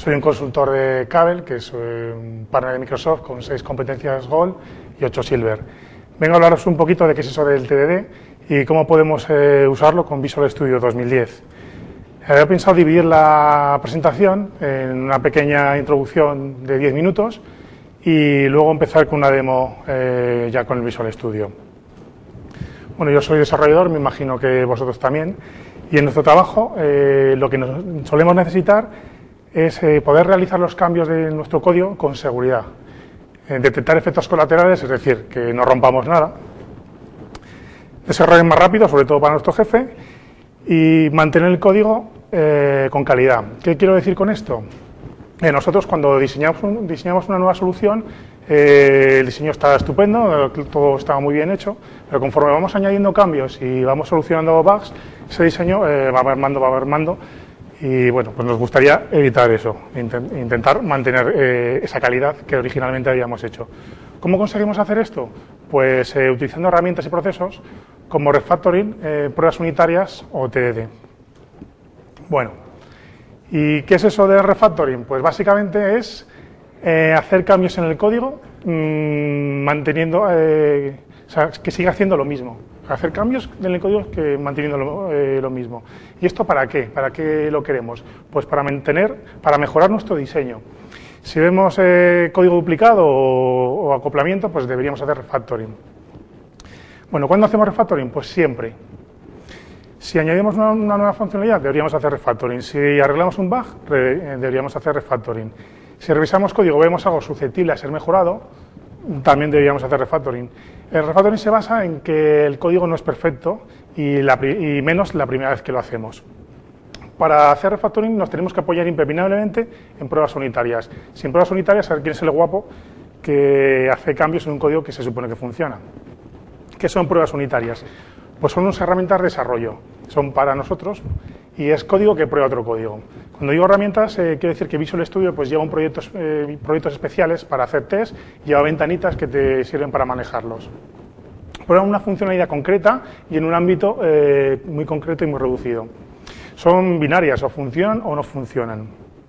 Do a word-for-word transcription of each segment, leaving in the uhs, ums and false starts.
Soy un consultor de Cabel, que es un partner de Microsoft con seis competencias Gold y ocho Silver. Vengo a hablaros un poquito de qué es eso del T D D y cómo podemos eh, usarlo con Visual Studio dos mil diez. Había pensado dividir la presentación en una pequeña introducción de diez minutos y luego empezar con una demo eh, ya con el Visual Studio. Bueno, yo soy desarrollador, me imagino que vosotros también, y en nuestro trabajo eh, lo que nos solemos necesitar es eh, poder realizar los cambios de nuestro código con seguridad, eh, detectar efectos colaterales, es decir, que no rompamos nada, desarrollar más rápido, sobre todo para nuestro jefe, y mantener el código eh, con calidad. ¿Qué quiero decir con esto? Eh, nosotros cuando diseñamos, un, diseñamos una nueva solución, eh, el diseño está estupendo, todo está muy bien hecho, pero conforme vamos añadiendo cambios y vamos solucionando bugs, ese diseño eh, va mermando, va mermando. Y bueno, pues nos gustaría evitar eso, intentar mantener eh, esa calidad que originalmente habíamos hecho. ¿Cómo conseguimos hacer esto? Pues eh, utilizando herramientas y procesos como refactoring, eh, pruebas unitarias o T D D. Bueno, ¿y qué es eso de refactoring? Pues básicamente es eh, hacer cambios en el código mmm, manteniendo, eh, o sea, que siga haciendo lo mismo. Hacer cambios en el código que manteniendo lo, eh, lo mismo. ¿Y esto para qué? ¿Para qué lo queremos? Pues para mantener, para mejorar nuestro diseño. Si vemos eh, código duplicado o, o acoplamiento, pues deberíamos hacer refactoring. Bueno, ¿cuándo hacemos refactoring? Pues siempre. Si añadimos una, una nueva funcionalidad, deberíamos hacer refactoring. Si arreglamos un bug, re, eh, deberíamos hacer refactoring. Si revisamos código, vemos algo susceptible a ser mejorado, también deberíamos hacer refactoring. El refactoring se basa en que el código no es perfecto y, la, y menos la primera vez que lo hacemos. Para hacer refactoring nos tenemos que apoyar impepinablemente en pruebas unitarias. Sin pruebas unitarias, a ver quién es el guapo que hace cambios en un código que se supone que funciona. ¿Qué son pruebas unitarias? Pues son unas herramientas de desarrollo. Son para nosotros y es código que prueba otro código. Cuando digo herramientas, eh, quiero decir que Visual Studio pues, lleva un proyectos, eh, proyectos especiales para hacer test, lleva ventanitas que te sirven para manejarlos. Prueba una funcionalidad concreta y en un ámbito eh, muy concreto y muy reducido. Son binarias, o funcionan o no funcionan.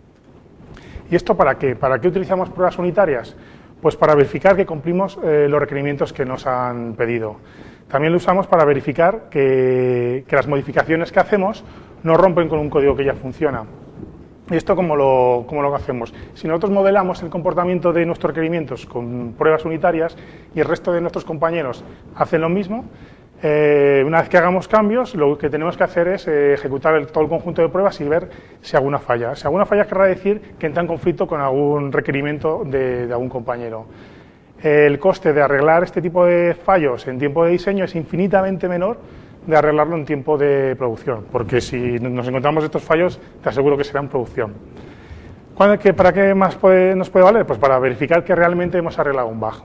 ¿Y esto para qué? ¿Para qué utilizamos pruebas unitarias? Pues para verificar que cumplimos eh, los requerimientos que nos han pedido. También lo usamos para verificar que, que las modificaciones que hacemos no rompen con un código que ya funciona. ¿Y esto cómo lo, cómo lo hacemos? Si nosotros modelamos el comportamiento de nuestros requerimientos con pruebas unitarias y el resto de nuestros compañeros hacen lo mismo, eh, una vez que hagamos cambios, lo que tenemos que hacer es eh, ejecutar el, todo el conjunto de pruebas y ver si alguna falla. Si alguna falla querrá decir que entra en conflicto con algún requerimiento de, de algún compañero. El coste de arreglar este tipo de fallos en tiempo de diseño es infinitamente menor de arreglarlo en tiempo de producción, porque si nos encontramos estos fallos, te aseguro que será en producción. ¿Para qué más puede, nos puede valer? Pues para verificar que realmente hemos arreglado un bug.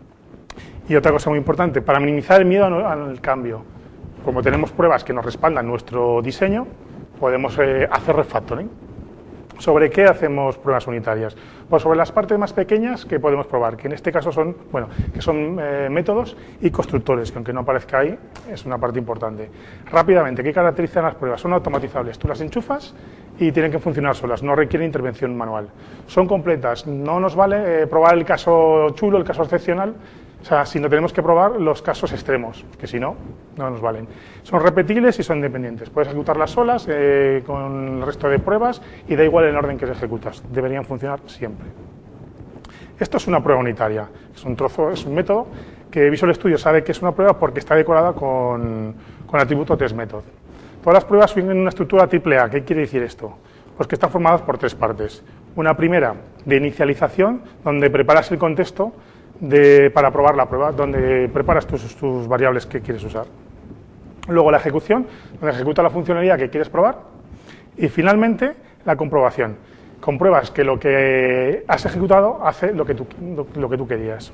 Y otra cosa muy importante, para minimizar el miedo al cambio. Como tenemos pruebas que nos respaldan nuestro diseño, podemos eh, hacer refactoring. ¿Sobre qué hacemos pruebas unitarias? Pues sobre las partes más pequeñas que podemos probar, que en este caso son, bueno, que son eh, métodos y constructores, que aunque no aparezca ahí, es una parte importante. Rápidamente, ¿qué caracterizan las pruebas? Son automatizables, tú las enchufas y tienen que funcionar solas, no requieren intervención manual. Son completas, no nos vale eh, probar el caso chulo, el caso excepcional, o sea, si no tenemos que probar los casos extremos, que si no, no nos valen. Son repetibles y son independientes. Puedes ejecutarlas solas eh, con el resto de pruebas y da igual el orden que se ejecutas. Deberían funcionar siempre. Esto es una prueba unitaria. Es un trozo, es un método que Visual Studio sabe que es una prueba porque está decorada con, con el atributo testMethod. Todas las pruebas tienen una estructura triple A. ¿Qué quiere decir esto? Pues que están formadas por tres partes. Una primera de inicialización, donde preparas el contexto De, para probar la prueba, donde preparas tus, tus variables que quieres usar. Luego la ejecución, donde ejecuta la funcionalidad que quieres probar. Y finalmente la comprobación. Compruebas que lo que has ejecutado hace lo que tú, lo, lo que tú querías.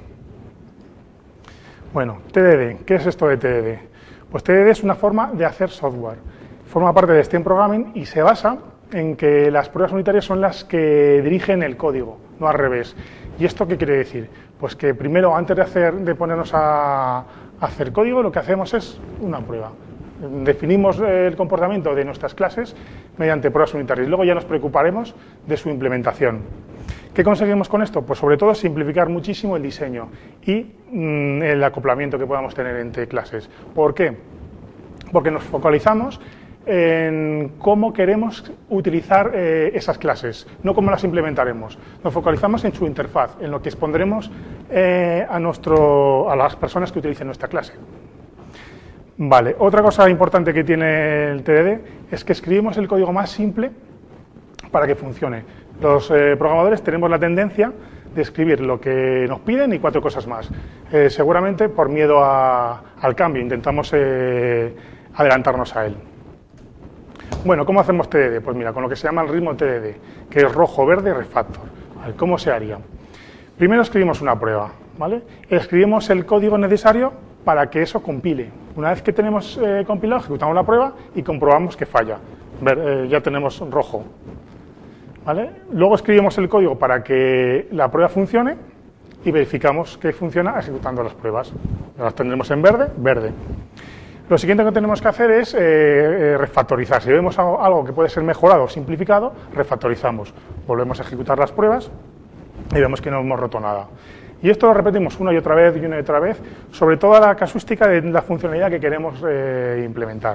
Bueno, T D D. ¿Qué es esto de T D D? Pues T D D es una forma de hacer software. Forma parte de STEM Programming y se basa en que las pruebas unitarias son las que dirigen el código, no al revés. ¿Y esto qué quiere decir? Pues que primero, antes de, hacer, de ponernos a, a hacer código, lo que hacemos es una prueba. Definimos el comportamiento de nuestras clases mediante pruebas unitarias. Luego ya nos preocuparemos de su implementación. ¿Qué conseguimos con esto? Pues sobre todo simplificar muchísimo el diseño y mmm, el acoplamiento que podamos tener entre clases. ¿Por qué? Porque nos focalizamos en cómo queremos utilizar eh, esas clases, no cómo las implementaremos. Nos focalizamos en su interfaz, en lo que expondremos eh, a, nuestro, a las personas que utilicen nuestra clase. Vale, otra cosa importante que tiene el T D D es que escribimos el código más simple para que funcione. Los eh, programadores tenemos la tendencia de escribir lo que nos piden y cuatro cosas más. Eh, seguramente por miedo a, al cambio, intentamos eh, adelantarnos a él. Bueno, ¿cómo hacemos T D D? Pues mira, con lo que se llama el ritmo T D D, que es rojo, verde, refactor. Vale, ¿cómo se haría? Primero escribimos una prueba, ¿vale? Escribimos el código necesario para que eso compile. Una vez que tenemos eh, compilado, ejecutamos la prueba y comprobamos que falla. Ver, eh, ya tenemos rojo. ¿Vale? Luego escribimos el código para que la prueba funcione y verificamos que funciona ejecutando las pruebas. Las tendremos en verde, verde. Lo siguiente que tenemos que hacer es eh, eh, refactorizar. Si vemos algo, algo que puede ser mejorado o simplificado, refactorizamos. Volvemos a ejecutar las pruebas y vemos que no hemos roto nada. Y esto lo repetimos una y otra vez y una y otra vez sobre toda la casuística de la funcionalidad que queremos eh, implementar.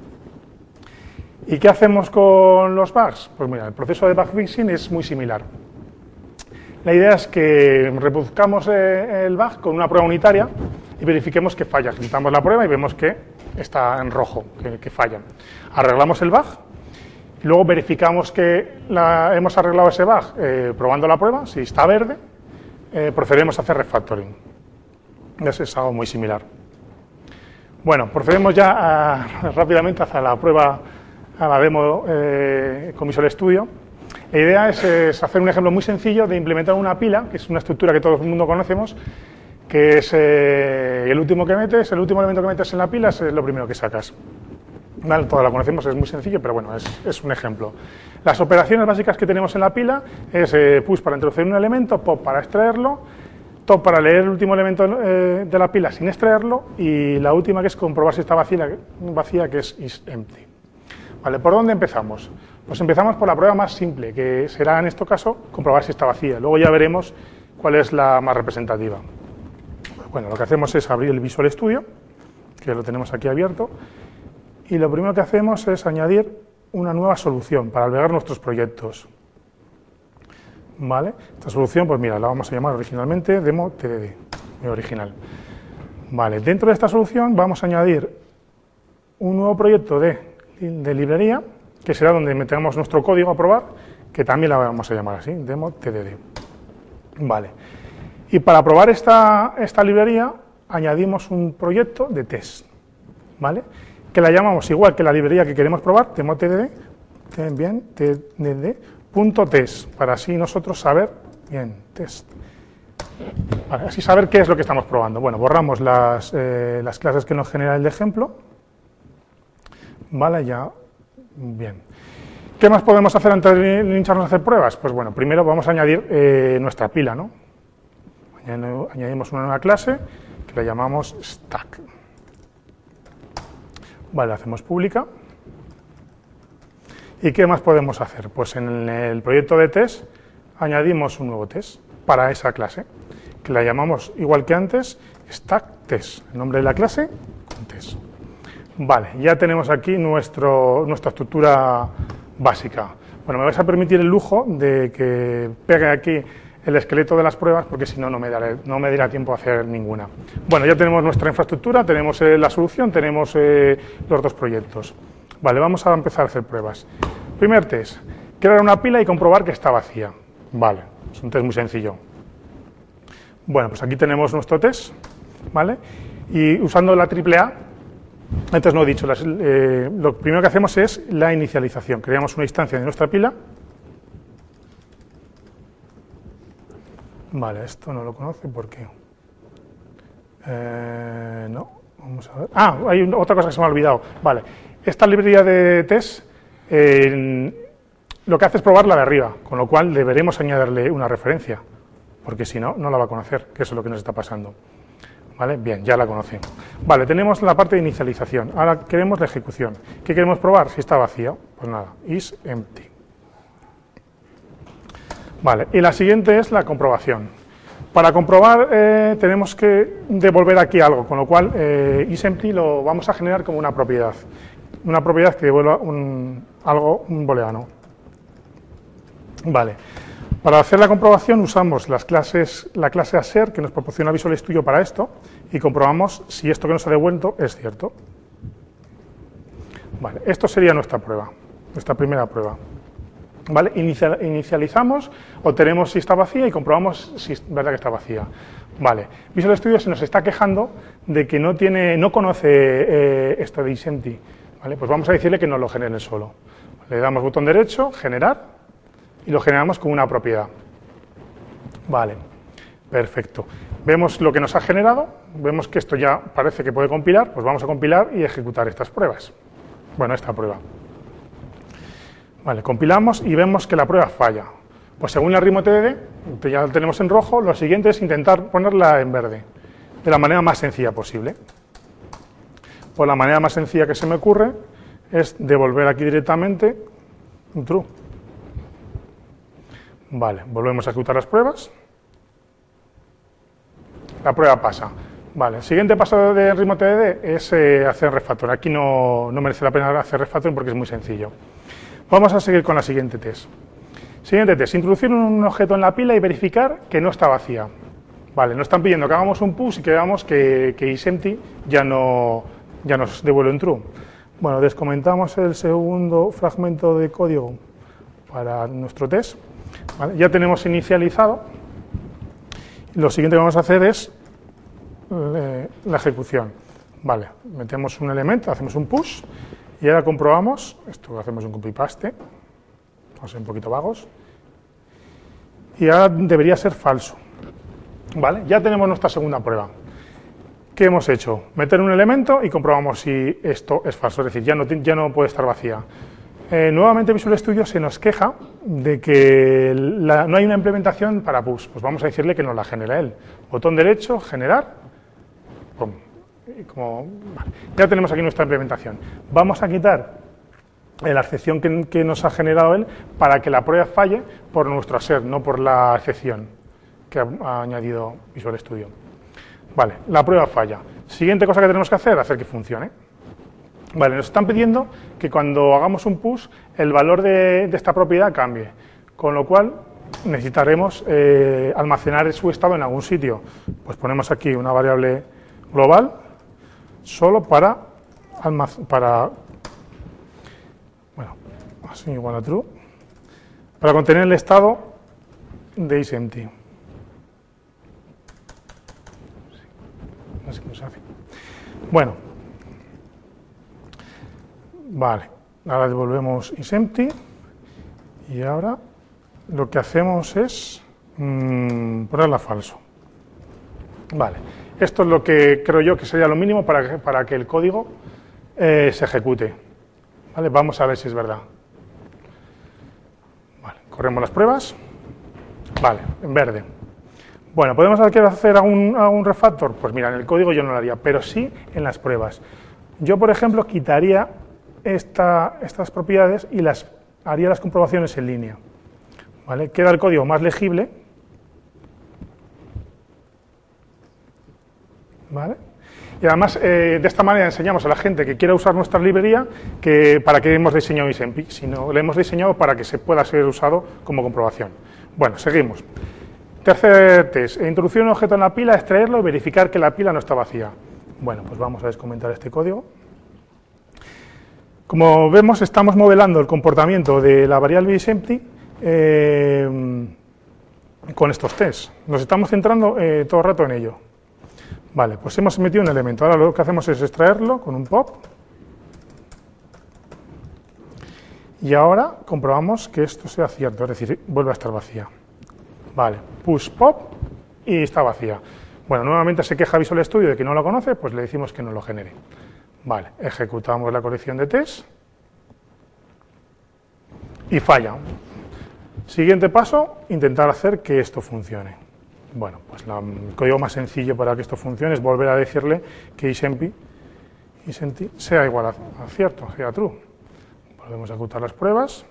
¿Y qué hacemos con los bugs? Pues mira, el proceso de bug fixing es muy similar. La idea es que reproduzcamos eh, el bug con una prueba unitaria y verifiquemos que falla. Ejecutamos la prueba y vemos que está en rojo, que, que falla. Arreglamos el bug y luego verificamos que la, hemos arreglado ese bug eh, probando la prueba. Si está verde, eh, procedemos a hacer refactoring. Eso es algo muy similar. Bueno, procedemos ya a, rápidamente hacia la prueba, a la demo eh, con Visual Studio. La idea es, es hacer un ejemplo muy sencillo de implementar una pila, que es una estructura que todo el mundo conocemos, que es eh, el último que metes, el último elemento que metes en la pila es lo primero que sacas. Vale, todos la conocemos, es muy sencillo, pero bueno, es, es un ejemplo. Las operaciones básicas que tenemos en la pila es eh, push para introducir un elemento, pop para extraerlo, top para leer el último elemento eh, de la pila sin extraerlo y la última que es comprobar si está vacía, vacía que es isEmpty. Vale, ¿por dónde empezamos? Pues empezamos por la prueba más simple, que será en este caso comprobar si está vacía. Luego ya veremos cuál es la más representativa. Bueno, lo que hacemos es abrir el Visual Studio, que lo tenemos aquí abierto, y lo primero que hacemos es añadir una nueva solución para albergar nuestros proyectos. ¿Vale? Esta solución, pues mira, la vamos a llamar originalmente Demo T D D, muy original. Vale, dentro de esta solución vamos a añadir un nuevo proyecto de, de librería, que será donde metemos nuestro código a probar, que también la vamos a llamar así, Demo T D D. Vale. Y para probar esta, esta librería, añadimos un proyecto de test, ¿vale? Que la llamamos igual que la librería que queremos probar, Demo T D D, bien, T D D, punto test, para así nosotros saber, bien, test. Vale, así saber qué es lo que estamos probando. Bueno, borramos las, eh, las clases que nos genera el de ejemplo. Vale, ya, bien. ¿Qué más podemos hacer antes de hincharnos a hacer pruebas? Pues bueno, primero vamos a añadir eh, nuestra pila, ¿no? Añadimos una nueva clase que la llamamos stack. Vale, la hacemos pública. ¿Y qué más podemos hacer? Pues en el proyecto de test añadimos un nuevo test para esa clase, que la llamamos igual que antes, stack test, el nombre de la clase con test. Vale, ya tenemos aquí nuestro, nuestra estructura básica. Bueno, me vais a permitir el lujo de que pegue aquí el esqueleto de las pruebas, porque si no, no me daré, no me dará tiempo a hacer ninguna. Bueno, ya tenemos nuestra infraestructura, tenemos eh, la solución, tenemos eh, los dos proyectos. Vale, vamos a empezar a hacer pruebas. Primer test, crear una pila y comprobar que está vacía. Vale, es un test muy sencillo. Bueno, pues aquí tenemos nuestro test, ¿vale? Y usando la triple A, antes no he dicho, las, eh, lo primero que hacemos es la inicialización. Creamos una instancia de nuestra pila. Vale, esto no lo conoce, ¿por qué? Eh, no, vamos a ver. Ah, hay otra cosa que se me ha olvidado. Vale, esta librería de test eh, lo que hace es probar la de arriba, con lo cual deberemos añadirle una referencia, porque si no, no la va a conocer, que eso es lo que nos está pasando. ¿Vale? Bien, ya la conocemos. Vale, tenemos la parte de inicialización. Ahora queremos la ejecución. ¿Qué queremos probar? Si está vacía. Pues nada, is empty. Vale, y la siguiente es la comprobación. Para comprobar eh, tenemos que devolver aquí algo, con lo cual eh, isEmpty lo vamos a generar como una propiedad. Una propiedad que devuelva un, algo, un booleano. Vale. Para hacer la comprobación usamos las clases, la clase asser, que nos proporciona Visual Studio para esto, y comprobamos si esto que nos ha devuelto es cierto. Vale, esto sería nuestra prueba, nuestra primera prueba. Vale, Inicial, inicializamos, obtenemos si está vacía y comprobamos si es verdad que está vacía. Vale, Visual Studio se nos está quejando de que no tiene, no conoce eh, esto de isEmpty. Vale, pues vamos a decirle que nos lo genere solo. Le damos botón derecho, generar, y lo generamos como una propiedad. Vale, perfecto. Vemos lo que nos ha generado, vemos que esto ya parece que puede compilar, pues vamos a compilar y ejecutar estas pruebas. Bueno, esta prueba. Vale, compilamos y vemos que la prueba falla. Pues según el ritmo T D D, que ya lo tenemos en rojo, lo siguiente es intentar ponerla en verde, de la manera más sencilla posible. Pues la manera más sencilla que se me ocurre es devolver aquí directamente un true. Vale, volvemos a ejecutar las pruebas. La prueba pasa. Vale, el siguiente paso de ritmo T D D es eh, hacer refactor. Aquí no, no merece la pena hacer refactor porque es muy sencillo. Vamos a seguir con la siguiente test. Siguiente test, introducir un objeto en la pila y verificar que no está vacía. Vale, nos están pidiendo que hagamos un push y que veamos que, que isEmpty ya, no, ya nos devuelve un true. Bueno, descomentamos el segundo fragmento de código para nuestro test. Vale, ya tenemos inicializado. Lo siguiente que vamos a hacer es eh, la ejecución. Vale, metemos un elemento, hacemos un push y ahora comprobamos, esto hacemos un copy-paste, vamos a ser un poquito vagos, y ahora debería ser falso. Vale, ya tenemos nuestra segunda prueba. ¿Qué hemos hecho? Meter un elemento y comprobamos si esto es falso, es decir, ya no, ya no puede estar vacía. Eh, nuevamente Visual Studio se nos queja de que la, no hay una implementación para push. Pues vamos a decirle que nos la genera él. Botón derecho, generar. Pum. Y como, vale. Ya tenemos aquí nuestra implementación. Vamos a quitar la excepción que, que nos ha generado él para que la prueba falle por nuestro asser, no por la excepción que ha, ha añadido Visual Studio. Vale, la prueba falla. Siguiente cosa que tenemos que hacer, hacer que funcione. Vale, nos están pidiendo que cuando hagamos un push el valor de, de esta propiedad cambie, con lo cual necesitaremos eh, almacenar su estado en algún sitio. Pues ponemos aquí una variable global solo para, para bueno, así igual a true, para contener el estado de isEmpty. No sé cómo se hace. Bueno. Vale, ahora devolvemos isEmpty y ahora lo que hacemos es mmm, ponerla falso. Vale, esto es lo que creo yo que sería lo mínimo para que, para que el código eh, se ejecute. Vale, vamos a ver si es verdad. Vale, corremos las pruebas. Vale, en verde. Bueno, ¿podemos hacer algún, algún refactor? Pues mira, en el código yo no lo haría, pero sí en las pruebas. Yo, por ejemplo, quitaría Esta, estas propiedades y las haría las comprobaciones en línea. ¿Vale? Queda el código más legible. ¿Vale? Y además, eh, de esta manera enseñamos a la gente que quiera usar nuestra librería que para qué hemos diseñado isEmpty, sino le hemos diseñado para que se pueda ser usado como comprobación. Bueno, seguimos. Tercer test, introducir un objeto en la pila, extraerlo y verificar que la pila no está vacía. Bueno, pues vamos a descomentar este código. Como vemos, estamos modelando el comportamiento de la variable isEmpty eh, con estos tests. Nos estamos centrando eh, todo el rato en ello. Vale, pues hemos metido un elemento. Ahora lo que hacemos es extraerlo con un pop. Y ahora comprobamos que esto sea cierto, es decir, vuelve a estar vacía. Vale, push pop y está vacía. Bueno, nuevamente se queja Visual Studio de que no lo conoce, pues le decimos que no lo genere. Vale, ejecutamos la colección de test y falla. Siguiente paso, intentar hacer que esto funcione. Bueno, pues la, el código más sencillo para que esto funcione es volver a decirle que isempty, isempty sea igual a, a cierto, sea true. Volvemos a ejecutar las pruebas.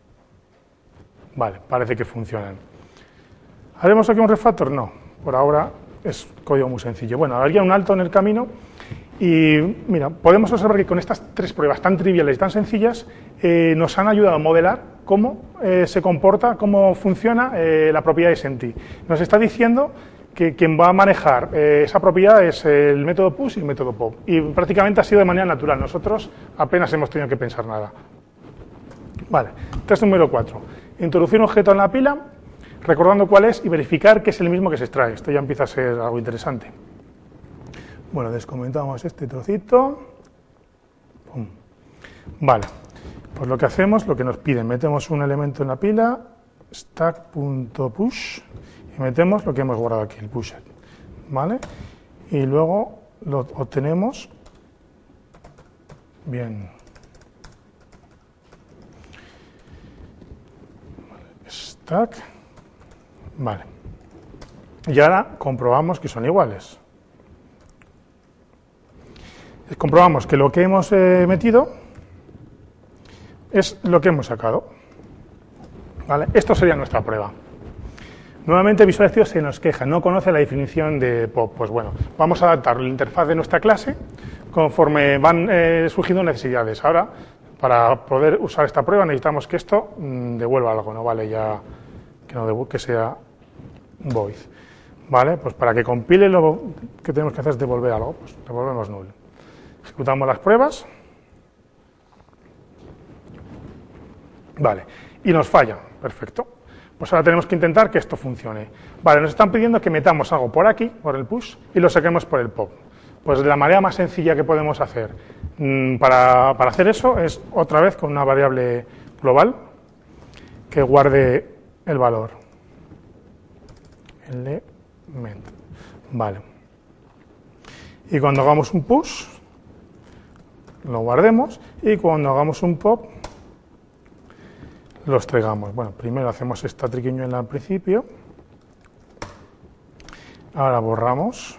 Vale, parece que funcionan. ¿Haremos aquí un refactor? No, por ahora es código muy sencillo. Bueno, haría un alto en el camino y, mira, podemos observar que con estas tres pruebas tan triviales y tan sencillas eh, nos han ayudado a modelar cómo eh, se comporta, cómo funciona eh, la propiedad de isempty. Nos está diciendo que quien va a manejar eh, esa propiedad es el método push y el método pop. Y prácticamente ha sido de manera natural. Nosotros apenas hemos tenido que pensar nada. Vale, test número cuatro. Introducir un objeto en la pila, recordando cuál es y verificar que es el mismo que se extrae. Esto ya empieza a ser algo interesante. Bueno, descomentamos este trocito. Pum. Vale, pues lo que hacemos, lo que nos piden, metemos un elemento en la pila, stack.push, y metemos lo que hemos guardado aquí, el pusher. ¿Vale? Y luego lo obtenemos bien. Stack. Vale. Y ahora comprobamos que son iguales. Comprobamos que lo que hemos eh, metido es lo que hemos sacado. ¿Vale? Esto sería nuestra prueba. Nuevamente Visual Studio se nos queja, no conoce la definición de pop. Pues bueno, vamos a adaptar la interfaz de nuestra clase conforme van eh, surgiendo necesidades. Ahora, para poder usar esta prueba necesitamos que esto mmm, devuelva algo, no vale ya que, no que sea void. ¿Vale? Pues para que compile lo que tenemos que hacer es devolver algo, pues devolvemos null. Ejecutamos las pruebas. Vale, y nos falla, perfecto. Pues ahora tenemos que intentar que esto funcione. Vale, nos están pidiendo que metamos algo por aquí, por el push, y lo saquemos por el pop. Pues la manera más sencilla que podemos hacer mmm, para, para hacer eso es otra vez con una variable global que guarde el valor. Element. Vale. Y cuando hagamos un push, lo guardemos, y cuando hagamos un pop, los traigamos. Bueno, primero hacemos esta triquiñuela al principio, ahora borramos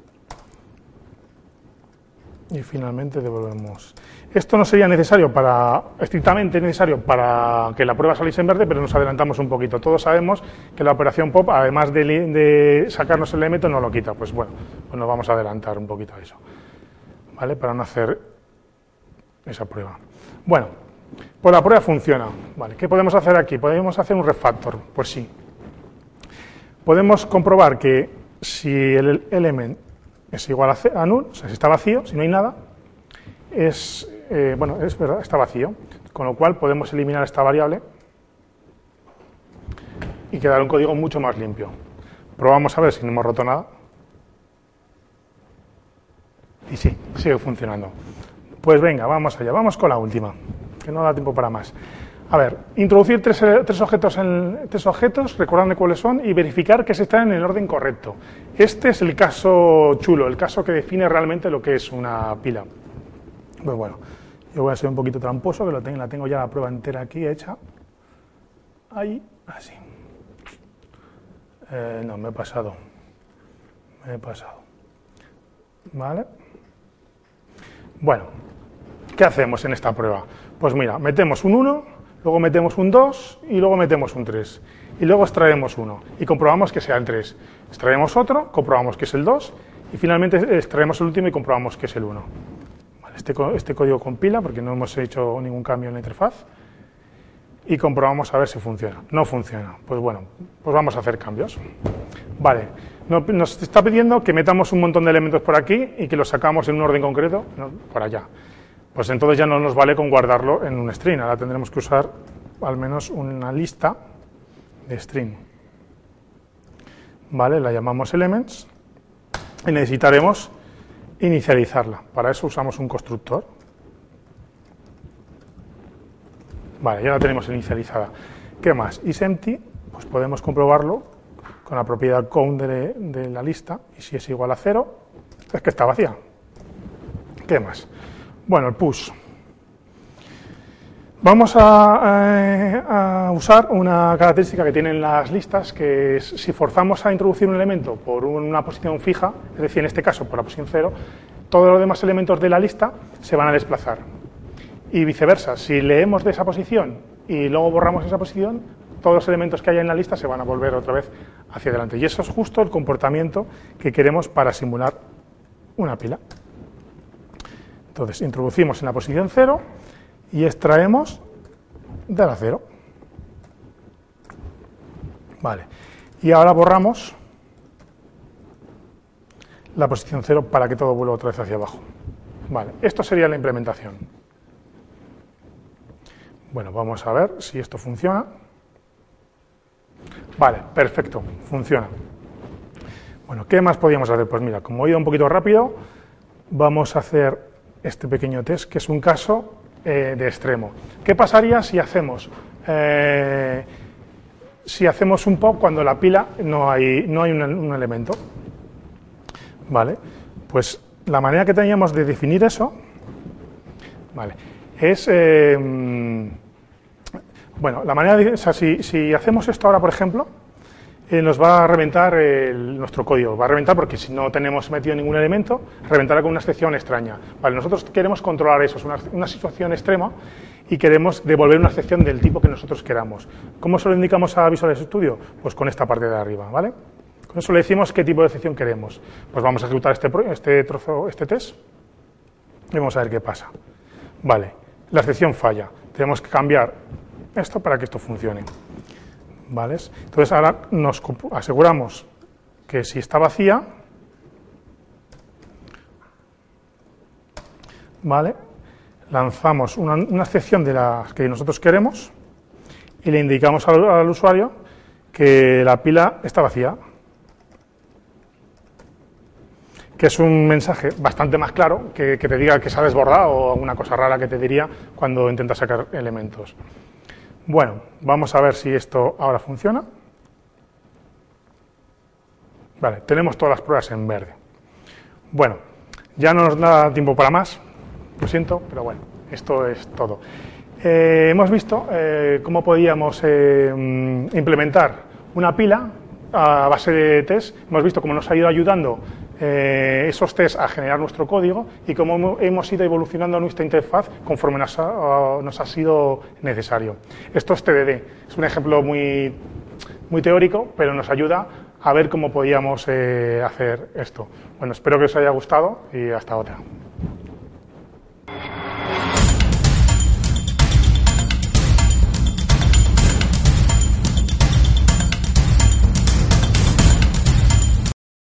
y finalmente devolvemos. Esto no sería necesario para, estrictamente necesario para que la prueba saliese en verde, pero nos adelantamos un poquito. Todos sabemos que la operación pop, además de, de sacarnos el elemento, no lo quita. Pues bueno, pues nos vamos a adelantar un poquito a eso, ¿vale? Para no hacer esa prueba. Bueno, pues la prueba funciona. Vale, ¿qué podemos hacer aquí? ¿Podemos hacer un refactor? Pues sí. Podemos comprobar que si el element es igual a null, o sea, si está vacío, si no hay nada, es, eh, bueno, es verdad, está vacío. Con lo cual podemos eliminar esta variable y quedar un código mucho más limpio. Probamos a ver si no hemos roto nada. Y sí, sigue funcionando. Pues venga, vamos allá, vamos con la última, que no da tiempo para más. A ver, introducir tres, tres, objetos, en, tres objetos, recordando cuáles son, y verificar que se están en el orden correcto. Este es el caso chulo, el caso que define realmente lo que es una pila. Pues bueno, yo voy a ser un poquito tramposo, que lo tengo, la tengo ya la prueba entera aquí hecha. Ahí, así. Eh, no, me he pasado. Me he pasado. ¿Vale? Bueno, ¿qué hacemos en esta prueba? Pues mira, metemos un uno, luego metemos un dos y luego metemos un tres. Y luego extraemos uno y comprobamos que sea el tres. Extraemos otro, comprobamos que es el dos y finalmente extraemos el último y comprobamos que es el uno. Vale, este, este código compila porque no hemos hecho ningún cambio en la interfaz y comprobamos a ver si funciona. No funciona. Pues bueno, pues vamos a hacer cambios. Vale. Nos está pidiendo que metamos un montón de elementos por aquí y que los sacamos en un orden concreto, no, por allá. Pues entonces ya no nos vale con guardarlo en un string, ahora tendremos que usar al menos una lista de string. Vale, la llamamos elements y necesitaremos inicializarla. Para eso usamos un constructor. Vale, ya la tenemos inicializada. ¿Qué más? isEmpty, pues podemos comprobarlo con la propiedad count de, de la lista, y si es igual a cero, es que está vacía. ¿Qué más? Bueno, el push. Vamos a, eh, a usar una característica que tienen las listas, que es si forzamos a introducir un elemento por una posición fija, es decir, en este caso por la posición cero, todos los demás elementos de la lista se van a desplazar. Y viceversa, si leemos de esa posición y luego borramos esa posición, todos los elementos que haya en la lista se van a volver otra vez hacia adelante. Y eso es justo el comportamiento que queremos para simular una pila. Entonces, introducimos en la posición cero y extraemos de la cero. Vale. Y ahora borramos la posición cero para que todo vuelva otra vez hacia abajo. Vale. Esto sería la implementación. Bueno, vamos a ver si esto funciona. Vale, perfecto, funciona. Bueno, ¿qué más podríamos hacer? Pues mira, como he ido un poquito rápido, vamos a hacer este pequeño test, que es un caso eh, de extremo. ¿Qué pasaría si hacemos eh, si hacemos un pop cuando la pila no hay, no hay un, un elemento? Vale, pues la manera que teníamos de definir eso, vale, es... Eh, Bueno, la manera de, o sea, si, si hacemos esto ahora, por ejemplo, eh, nos va a reventar el, nuestro código. Va a reventar porque si no tenemos metido ningún elemento, reventará con una excepción extraña. Vale, nosotros queremos controlar eso, es una, una situación extrema y queremos devolver una excepción del tipo que nosotros queramos. ¿Cómo se lo indicamos a Visual Studio? Pues con esta parte de arriba, ¿vale? Con eso le decimos qué tipo de excepción queremos. Pues vamos a ejecutar este, este trozo, este test y vamos a ver qué pasa. Vale, la excepción falla. Tenemos que cambiar esto para que esto funcione, ¿vale? Entonces ahora nos aseguramos que si está vacía, ¿vale?, lanzamos una, una excepción de las que nosotros queremos y le indicamos al, al usuario que la pila está vacía, que es un mensaje bastante más claro que, que te diga que se ha desbordado o alguna cosa rara que te diría cuando intentas sacar elementos. Bueno, vamos a ver si esto ahora funciona. Vale, tenemos todas las pruebas en verde. Bueno, ya no nos da tiempo para más, lo siento, pero bueno, esto es todo. Eh, hemos visto eh, cómo podíamos eh, implementar una pila a base de test. Hemos visto cómo nos ha ido ayudando eh, esos tests a generar nuestro código y cómo hemos ido evolucionando nuestra interfaz conforme nos ha, nos ha sido necesario. Esto es T D D, es un ejemplo muy, muy teórico, pero nos ayuda a ver cómo podíamos eh, hacer esto. Bueno, espero que os haya gustado y hasta otra.